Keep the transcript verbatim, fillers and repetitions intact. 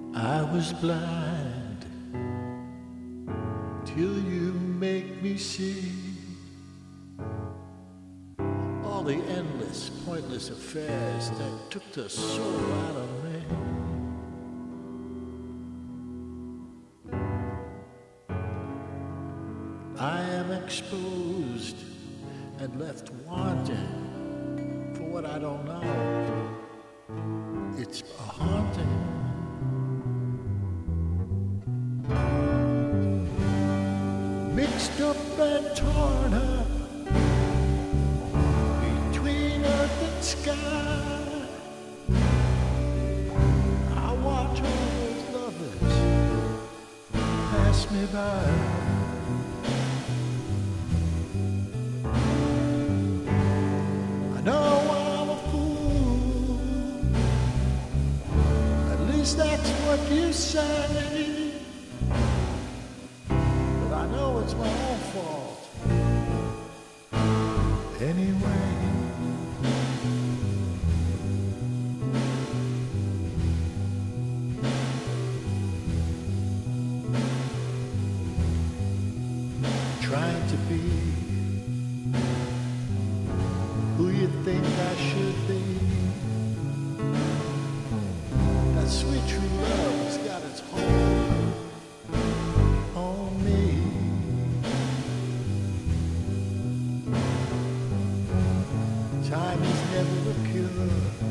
I was blind till you make me see all the endless, pointless affairs that took the soul out of me. I am exposed and left wanting for what I don't know. It's a haunting. Mixed up and torn up between earth and sky. I watch all those lovers pass me by. I know I'm a fool, at least that's what you say. I know it's my own fault anyway. Trying to be who you think I should be. That sweet true love has got its hold on me. Time is never a cure.